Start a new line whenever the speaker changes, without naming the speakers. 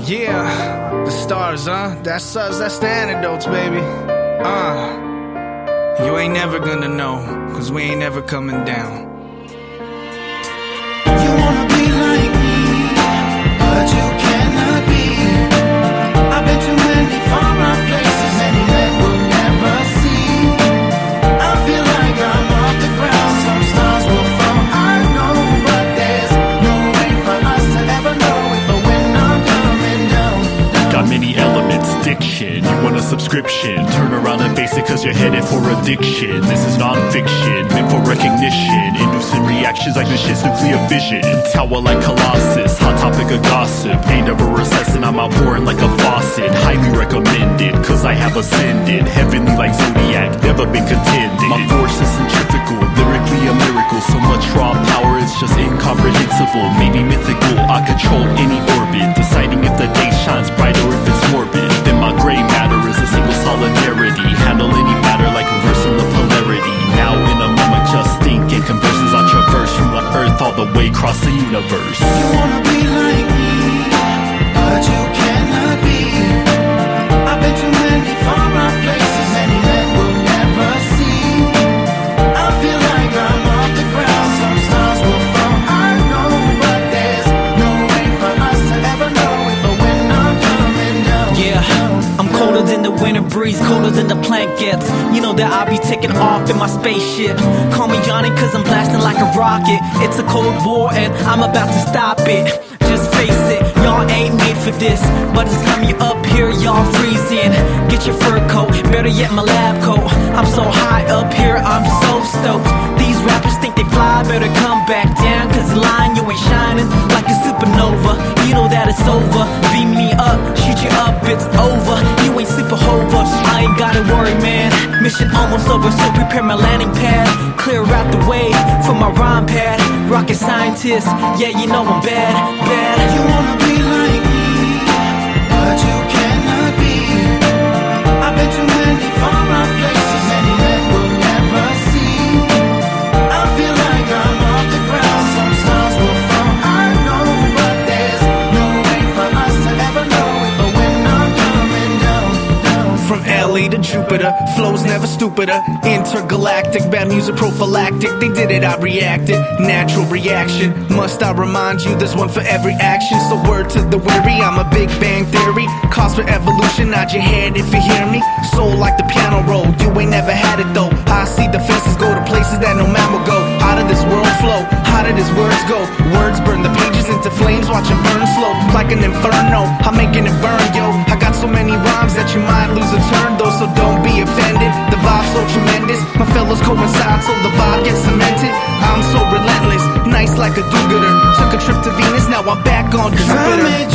Yeah, the stars, huh? That's us, that's the antidotes, baby. You ain't never gonna know, cause we ain't never coming down.
You wanna be like me, but you cannot be. I've been to many far out places many men will never see. I feel like I'm off the ground, some stars will fall, I know, but there's no way for us to ever know if or when I'm coming down.
Got many elements, diction. You want a subscription? Turn around and face it, cause you're headed for addiction. This is non-fiction, meant for recognition. Inducing reactions like this shit's nuclear fission. Tower like Colossus, hot topic of gossip. Ain't ever recessing, I'm outpouring like a faucet. Highly recommended, cause I have ascended. Heavenly like Zodiac, never been contended. My force is centrifugal, lyrically a miracle. So much raw power, it's just incomprehensible. Maybe mythical, I control any orbit. Deciding if the day shines bright or if it's morbid. Then my gray matter is a single solidarity. Handle any matter like reversing the polarity. Now in a moment just think, in conversions I traverse from the earth all the way across the universe.
You wanna be like me, but you cannot be. I've been to many far out places many men will never see. I feel like I'm off the ground, some stars will fall, I know, but there's no way for us to ever know if or when I'm coming down.
Yeah, I'm colder than the winter breeze, colder than the planet gets. You know that I'll be taking off in my spaceship. Call me Johnny cause I'm blasting like a rocket. It's a cold war and I'm about to stop it. Just face it, y'all ain't made for this. By the time you up here, y'all freezing. Get your fur coat, better yet my lab coat. I'm so high up here, I'm so stoked. These rappers think they fly, better come back down. Cause the line you ain't shining like a supernova. You know that it's over, beam me up, shoot you up, it's over. You ain't super hover, I ain't gotta worry man. Mission almost over, so prepare my landing pad. Clear out the way for my rhyme pad. Rocket scientist, yeah you know I'm bad, bad.
You wanna be like me, but you cannot be. I've been to many far out places many men will never see. I feel like I'm off the ground, some stars will fall, I know, but there's no way for us to ever know if or when I'm coming down.
From LA to Jupiter, flows never stupider. Intergalactic, bad music prophylactic. They did it, I reacted. Natural reaction. Must I remind you, there's one for every action. So word to the weary, I'm a Big Bang Theory. Cause for evolution, nod your head if you hear me. Soul like the piano roll, you ain't never had it though. I see the faces go to places that no man will go. How did this world flow? How did his words go? Words burn the pages into flames, watch them burn slow. Like an inferno, I'm making it burn, yo. I got so many rhymes that you might lose a turn though, so don't be offended. The vibe's so tremendous, my fellows coincide so the vibe gets cemented. I'm so relentless, nice like a do-gooder. Took a trip to Venus, now I'm back on
Cause I
Jupiter.
made